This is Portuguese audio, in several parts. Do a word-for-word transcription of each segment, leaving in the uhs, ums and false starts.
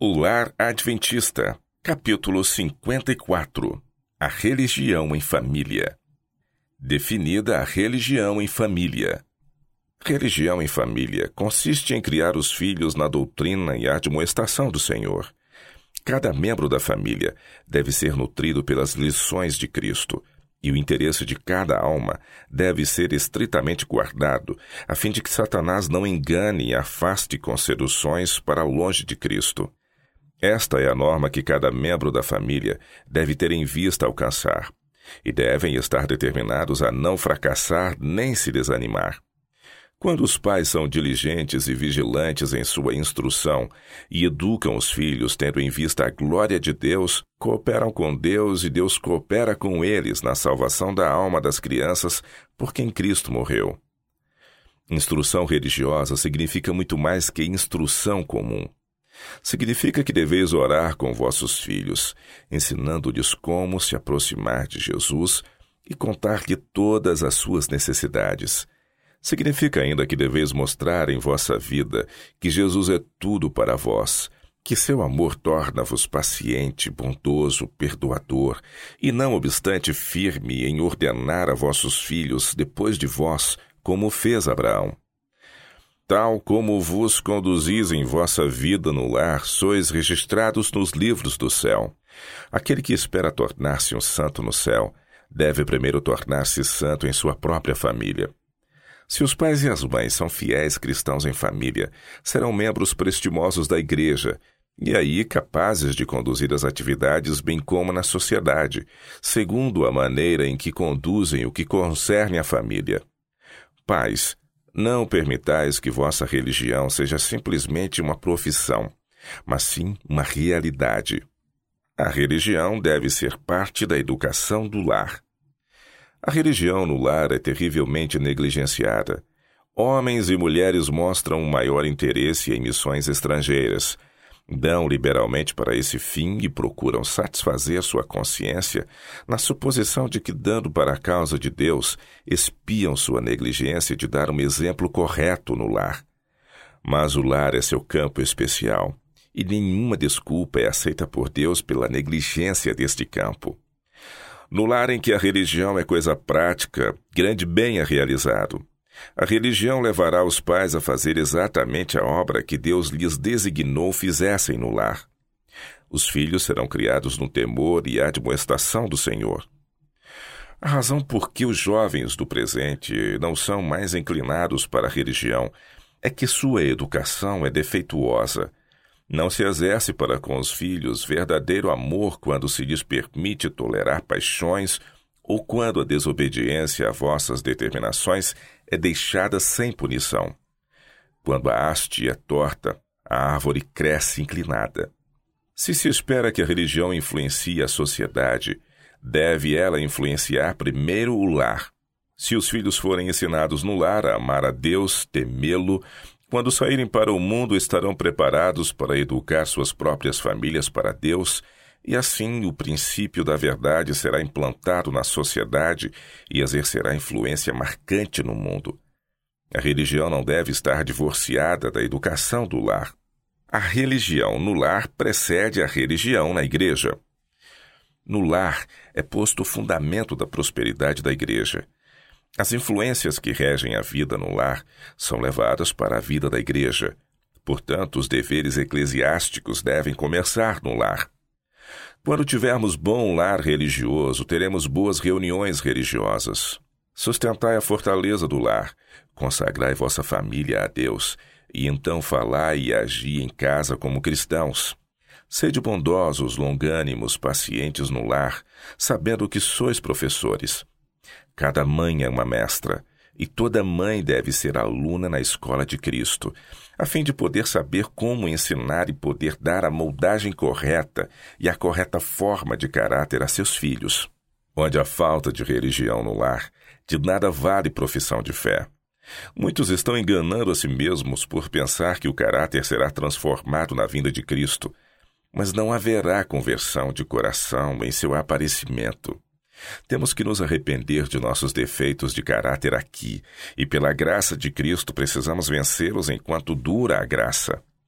O Lar Adventista, capítulo cinquenta e quatro. A religião em família. Definida a religião em família. Religião em família consiste em criar os filhos na doutrina e admoestação do Senhor. Cada membro da família deve ser nutrido pelas lições de Cristo, e o interesse de cada alma deve ser estritamente guardado, a fim de que Satanás não engane e afaste com seduções para longe de Cristo. Esta é a norma que cada membro da família deve ter em vista alcançar, e devem estar determinados a não fracassar nem se desanimar. Quando os pais são diligentes e vigilantes em sua instrução e educam os filhos tendo em vista a glória de Deus, cooperam com Deus e Deus coopera com eles na salvação da alma das crianças por quem Cristo morreu. Instrução religiosa significa muito mais que instrução comum. Significa que deveis orar com vossos filhos, ensinando-lhes como se aproximar de Jesus e contar-lhe todas as suas necessidades. Significa ainda que deveis mostrar em vossa vida que Jesus é tudo para vós, que seu amor torna-vos paciente, bondoso, perdoador, e não obstante firme em ordenar a vossos filhos depois de vós, como fez Abraão. Tal como vos conduzis em vossa vida no lar, sois registrados nos livros do céu. Aquele que espera tornar-se um santo no céu, deve primeiro tornar-se santo em sua própria família. Se os pais e as mães são fiéis cristãos em família, serão membros prestimosos da igreja, e aí capazes de conduzir as atividades bem como na sociedade, segundo a maneira em que conduzem o que concerne à família. Pais, não permitais que vossa religião seja simplesmente uma profissão, mas sim uma realidade. A religião deve ser parte da educação do lar. A religião no lar é terrivelmente negligenciada. Homens e mulheres mostram um maior interesse em missões estrangeiras, dão liberalmente para esse fim e procuram satisfazer sua consciência na suposição de que, dando para a causa de Deus, espiam sua negligência de dar um exemplo correto no lar. Mas o lar é seu campo especial, e nenhuma desculpa é aceita por Deus pela negligência deste campo. No lar em que a religião é coisa prática, grande bem é realizado. A religião levará os pais a fazer exatamente a obra que Deus lhes designou fizessem no lar. Os filhos serão criados no temor e admoestação do Senhor. A razão por que os jovens do presente não são mais inclinados para a religião é que sua educação é defeituosa. Não se exerce para com os filhos verdadeiro amor quando se lhes permite tolerar paixões ou quando a desobediência a vossas determinações é deixada sem punição. Quando a haste é torta, a árvore cresce inclinada. Se se espera que a religião influencie a sociedade, deve ela influenciar primeiro o lar. Se os filhos forem ensinados no lar a amar a Deus, temê-lo, quando saírem para o mundo estarão preparados para educar suas próprias famílias para Deus, e assim o princípio da verdade será implantado na sociedade e exercerá influência marcante no mundo. A religião não deve estar divorciada da educação do lar. A religião no lar precede a religião na igreja. No lar é posto o fundamento da prosperidade da igreja. As influências que regem a vida no lar são levadas para a vida da igreja. Portanto, os deveres eclesiásticos devem começar no lar. Quando tivermos bom lar religioso, teremos boas reuniões religiosas. Sustentai a fortaleza do lar, consagrai vossa família a Deus, e então falai e agi em casa como cristãos. Sede bondosos, longânimos, pacientes no lar, sabendo que sois professores. Cada mãe é uma mestra, e toda mãe deve ser aluna na escola de Cristo, a fim de poder saber como ensinar e poder dar a moldagem correta e a correta forma de caráter a seus filhos. Onde há falta de religião no lar, de nada vale profissão de fé. Muitos estão enganando a si mesmos por pensar que o caráter será transformado na vinda de Cristo, mas não haverá conversão de coração em seu aparecimento. Temos que nos arrepender de nossos defeitos de caráter aqui, e pela graça de Cristo precisamos vencê-los enquanto dura a graça.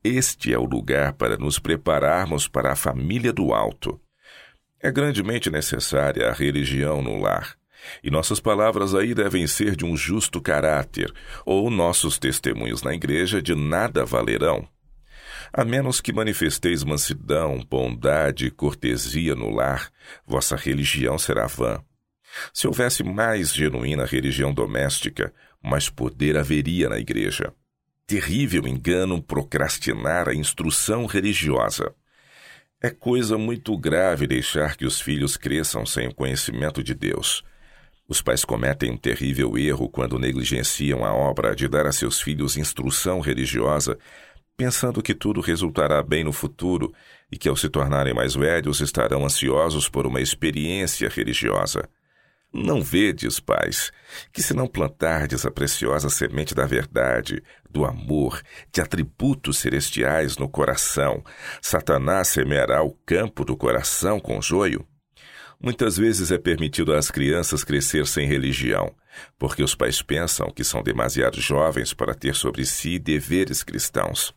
Este é o lugar para nos prepararmos para a família do alto. É grandemente necessária a religião no lar, e nossas palavras aí devem ser de um justo caráter, ou nossos testemunhos na igreja de nada valerão. A menos que manifesteis mansidão, bondade e cortesia no lar, vossa religião será vã. Se houvesse mais genuína religião doméstica, mais poder haveria na igreja. Terrível engano procrastinar a instrução religiosa. É coisa muito grave deixar que os filhos cresçam sem o conhecimento de Deus. Os pais cometem um terrível erro quando negligenciam a obra de dar a seus filhos instrução religiosa, pensando que tudo resultará bem no futuro e que, ao se tornarem mais velhos, estarão ansiosos por uma experiência religiosa. Não vedes, pais, que se não plantardes a preciosa semente da verdade, do amor, de atributos celestiais no coração, Satanás semeará o campo do coração com joio? Muitas vezes é permitido às crianças crescer sem religião, porque os pais pensam que são demasiado jovens para ter sobre si deveres cristãos.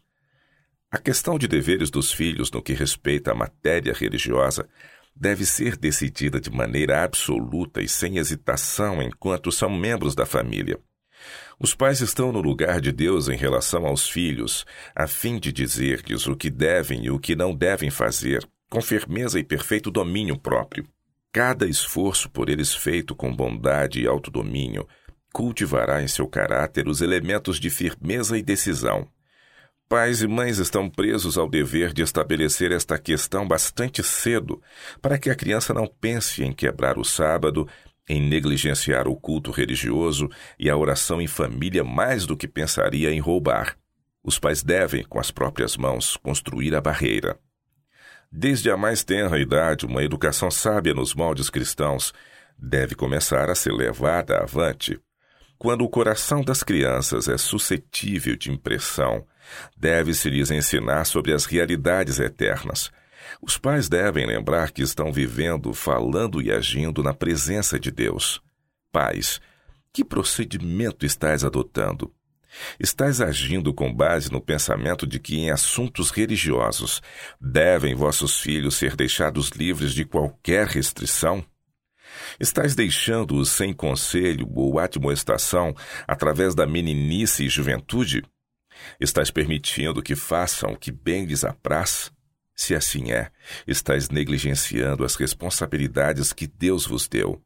A questão de deveres dos filhos no que respeita à matéria religiosa deve ser decidida de maneira absoluta e sem hesitação enquanto são membros da família. Os pais estão no lugar de Deus em relação aos filhos, a fim de dizer-lhes o que devem e o que não devem fazer, com firmeza e perfeito domínio próprio. Cada esforço por eles feito com bondade e autodomínio cultivará em seu caráter os elementos de firmeza e decisão. Pais e mães estão presos ao dever de estabelecer esta questão bastante cedo, para que a criança não pense em quebrar o sábado, em negligenciar o culto religioso e a oração em família mais do que pensaria em roubar. Os pais devem, com as próprias mãos, construir a barreira. Desde a mais tenra idade, uma educação sábia nos moldes cristãos deve começar a ser levada avante. Quando o coração das crianças é suscetível de impressão, deve-se lhes ensinar sobre as realidades eternas. Os pais devem lembrar que estão vivendo, falando e agindo na presença de Deus. Pais, que procedimento estás adotando? Estás agindo com base no pensamento de que em assuntos religiosos devem vossos filhos ser deixados livres de qualquer restrição? Estás deixando-os sem conselho ou admoestação através da meninice e juventude? Estás permitindo que façam o que bem lhes apraz? Se assim é, estás negligenciando as responsabilidades que Deus vos deu.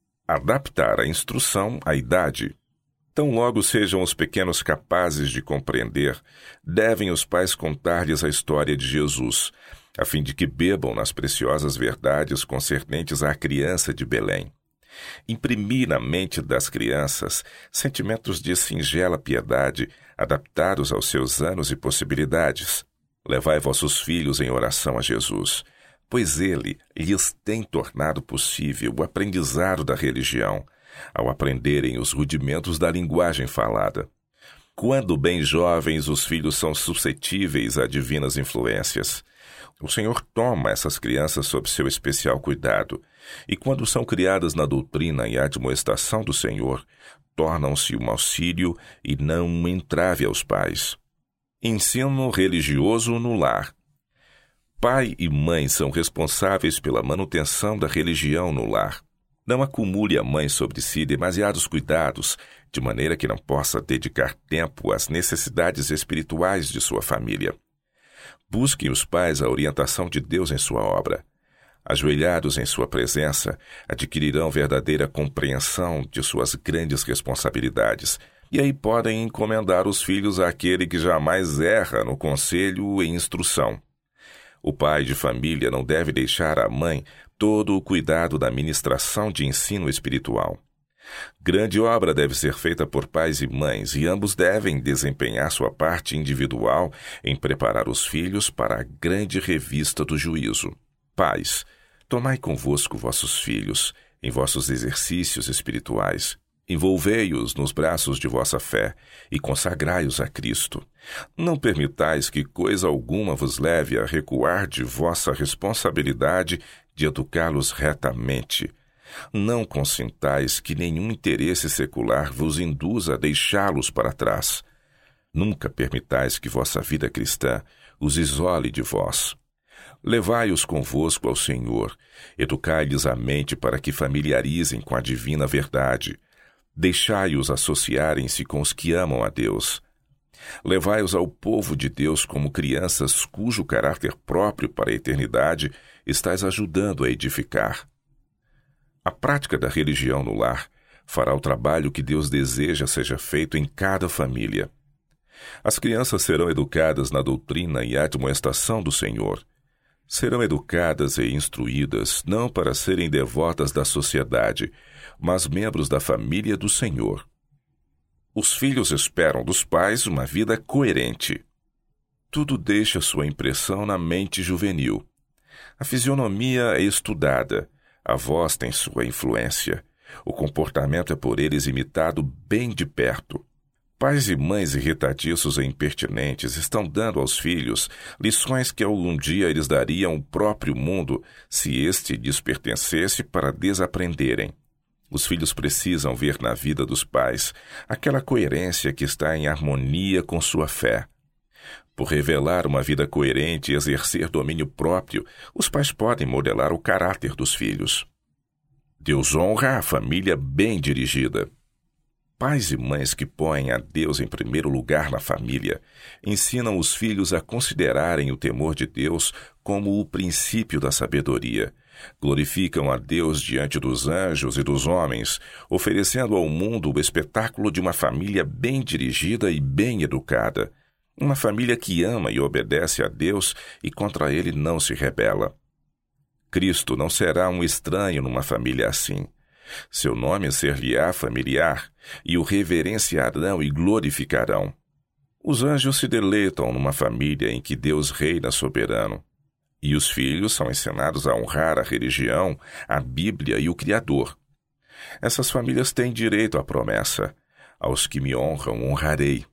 Adaptar a instrução à idade. Tão logo sejam os pequenos capazes de compreender, devem os pais contar-lhes a história de Jesus, a fim de que bebam nas preciosas verdades concernentes à criança de Belém. Imprimir na mente das crianças sentimentos de singela piedade, adaptados aos seus anos e possibilidades. Levai vossos filhos em oração a Jesus, pois ele lhes tem tornado possível o aprendizado da religião, ao aprenderem os rudimentos da linguagem falada. Quando bem jovens, os filhos são suscetíveis a divinas influências. O Senhor toma essas crianças sob seu especial cuidado, e quando são criadas na doutrina e admoestação do Senhor, tornam-se um auxílio e não um entrave aos pais. Ensino religioso no lar. Pai e mãe são responsáveis pela manutenção da religião no lar. Não acumule a mãe sobre si demasiados cuidados, de maneira que não possa dedicar tempo às necessidades espirituais de sua família. Busquem os pais a orientação de Deus em sua obra. Ajoelhados em sua presença, adquirirão verdadeira compreensão de suas grandes responsabilidades, e aí podem encomendar os filhos àquele que jamais erra no conselho e instrução. O pai de família não deve deixar à mãe todo o cuidado da ministração de ensino espiritual. Grande obra deve ser feita por pais e mães, e ambos devem desempenhar sua parte individual em preparar os filhos para a grande revista do juízo. Pais, tomai convosco vossos filhos em vossos exercícios espirituais. Envolvei-os nos braços de vossa fé e consagrai-os a Cristo. Não permitais que coisa alguma vos leve a recuar de vossa responsabilidade de educá-los retamente. Não consintais que nenhum interesse secular vos induza a deixá-los para trás. Nunca permitais que vossa vida cristã os isole de vós. Levai-os convosco ao Senhor, educai-lhes a mente para que familiarizem com a divina verdade. Deixai-os associarem-se com os que amam a Deus. Levai-os ao povo de Deus como crianças cujo caráter próprio para a eternidade estais ajudando a edificar. A prática da religião no lar fará o trabalho que Deus deseja seja feito em cada família. As crianças serão educadas na doutrina e admoestação do Senhor. Serão educadas e instruídas não para serem devotas da sociedade, mas membros da família do Senhor. Os filhos esperam dos pais uma vida coerente. Tudo deixa sua impressão na mente juvenil. A fisionomia é estudada, a voz tem sua influência, o comportamento é por eles imitado bem de perto. Pais e mães irritadiços e impertinentes estão dando aos filhos lições que algum dia eles dariam ao próprio mundo se este lhes pertencesse para desaprenderem. Os filhos precisam ver na vida dos pais aquela coerência que está em harmonia com sua fé. Por revelar uma vida coerente e exercer domínio próprio, os pais podem modelar o caráter dos filhos. Deus honra a família bem dirigida. Pais e mães que põem a Deus em primeiro lugar na família ensinam os filhos a considerarem o temor de Deus como o princípio da sabedoria. Glorificam a Deus diante dos anjos e dos homens, oferecendo ao mundo o espetáculo de uma família bem dirigida e bem educada. Uma família que ama e obedece a Deus e contra ele não se rebela. Cristo não será um estranho numa família assim. Seu nome ser-lhe-á familiar, e o reverenciarão e glorificarão. Os anjos se deleitam numa família em que Deus reina soberano, e os filhos são ensinados a honrar a religião, a Bíblia e o Criador. Essas famílias têm direito à promessa: aos que me honram, honrarei.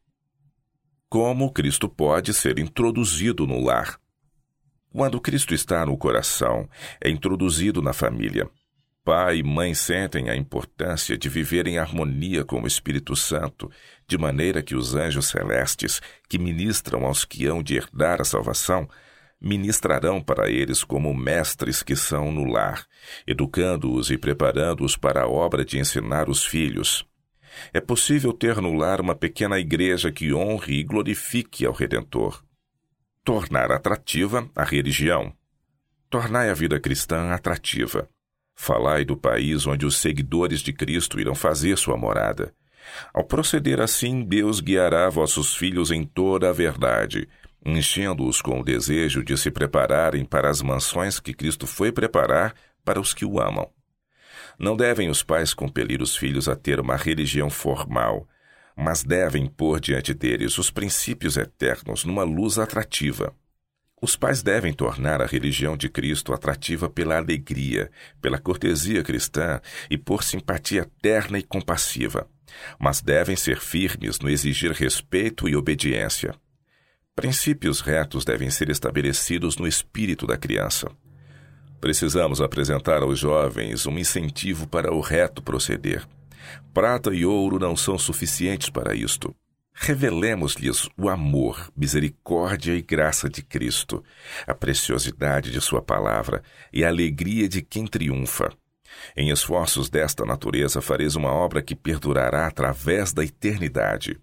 Como Cristo pode ser introduzido no lar? Quando Cristo está no coração, é introduzido na família. Pai e mãe sentem a importância de viver em harmonia com o Espírito Santo, de maneira que os anjos celestes, que ministram aos que hão de herdar a salvação, ministrarão para eles como mestres que são no lar, educando-os e preparando-os para a obra de ensinar os filhos. É possível ter no lar uma pequena igreja que honre e glorifique ao Redentor. Tornar atrativa a religião. Tornai a vida cristã atrativa. Falai do país onde os seguidores de Cristo irão fazer sua morada. Ao proceder assim, Deus guiará vossos filhos em toda a verdade, enchendo-os com o desejo de se prepararem para as mansões que Cristo foi preparar para os que o amam. Não devem os pais compelir os filhos a ter uma religião formal, mas devem pôr diante deles os princípios eternos numa luz atrativa. Os pais devem tornar a religião de Cristo atrativa pela alegria, pela cortesia cristã e por simpatia terna e compassiva, mas devem ser firmes no exigir respeito e obediência. Princípios retos devem ser estabelecidos no espírito da criança. Precisamos apresentar aos jovens um incentivo para o reto proceder. Prata e ouro não são suficientes para isto. Revelemos-lhes o amor, misericórdia e graça de Cristo, a preciosidade de sua palavra e a alegria de quem triunfa. Em esforços desta natureza fareis uma obra que perdurará através da eternidade.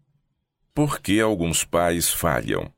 Por que alguns pais falham?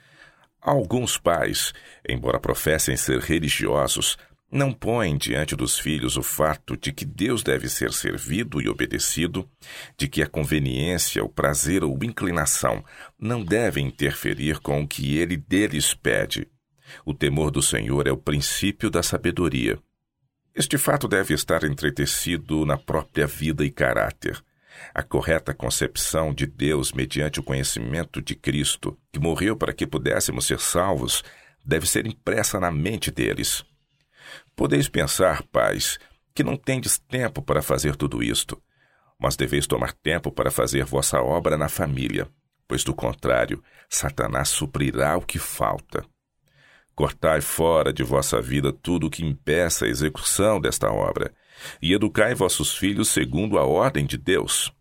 Alguns pais, embora professem ser religiosos, não põem diante dos filhos o fato de que Deus deve ser servido e obedecido, de que a conveniência, o prazer ou inclinação não devem interferir com o que ele deles pede. O temor do Senhor é o princípio da sabedoria. Este fato deve estar entretecido na própria vida e caráter. A correta concepção de Deus mediante o conhecimento de Cristo, que morreu para que pudéssemos ser salvos, deve ser impressa na mente deles. Podeis pensar, pais, que não tendes tempo para fazer tudo isto, mas deveis tomar tempo para fazer vossa obra na família, pois do contrário, Satanás suprirá o que falta. Cortai fora de vossa vida tudo o que impeça a execução desta obra, e educai vossos filhos segundo a ordem de Deus.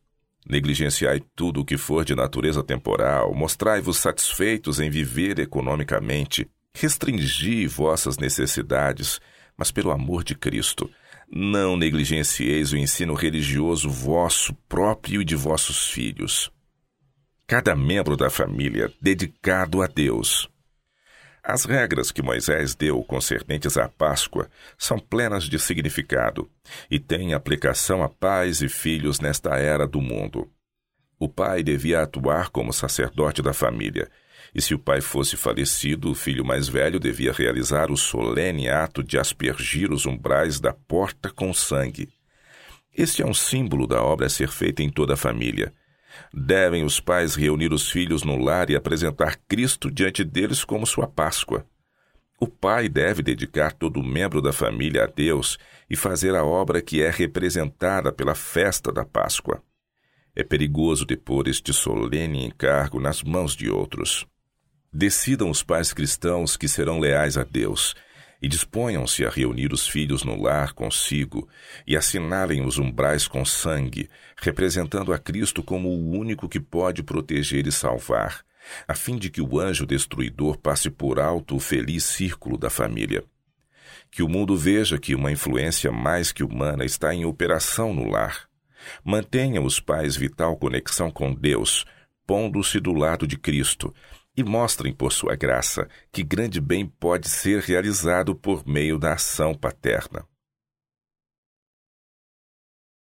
Negligenciai tudo o que for de natureza temporal, mostrai-vos satisfeitos em viver economicamente, restringi vossas necessidades, mas pelo amor de Cristo, não negligencieis o ensino religioso vosso próprio e de vossos filhos. Cada membro da família dedicado a Deus. As regras que Moisés deu concernentes à Páscoa são plenas de significado e têm aplicação a pais e filhos nesta era do mundo. O pai devia atuar como sacerdote da família, e se o pai fosse falecido, o filho mais velho devia realizar o solene ato de aspergir os umbrais da porta com sangue. Este é um símbolo da obra a ser feita em toda a família. Devem os pais reunir os filhos no lar e apresentar Cristo diante deles como sua Páscoa. O pai deve dedicar todo membro da família a Deus e fazer a obra que é representada pela festa da Páscoa. É perigoso depor este solene encargo nas mãos de outros. Decidam os pais cristãos que serão leais a Deus e disponham-se a reunir os filhos no lar consigo e assinalem os umbrais com sangue, representando a Cristo como o único que pode proteger e salvar, a fim de que o anjo destruidor passe por alto o feliz círculo da família. Que o mundo veja que uma influência mais que humana está em operação no lar. Mantenham os pais vital conexão com Deus, pondo-se do lado de Cristo, e mostrem por sua graça que grande bem pode ser realizado por meio da ação paterna.